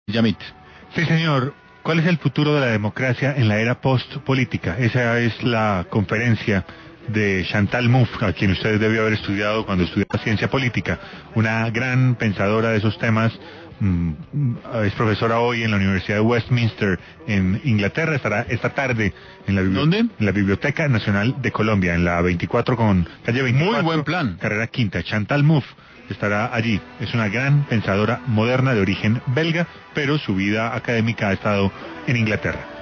Yamit. Sí, señor. ¿Cuál es el futuro de la democracia en la era post-política? Esa es la conferencia de Chantal Mouffe, a quien usted debió haber estudiado cuando estudiaba ciencia política, una gran pensadora de esos temas. Es profesora hoy en la Universidad de Westminster en Inglaterra. Estará esta tarde en ¿Dónde? en la Biblioteca Nacional de Colombia, en la 24 con calle 24, Muy buen plan. carrera quinta. Chantal Mouffe estará allí. Es una gran pensadora moderna de origen belga, pero su vida académica ha estado en Inglaterra.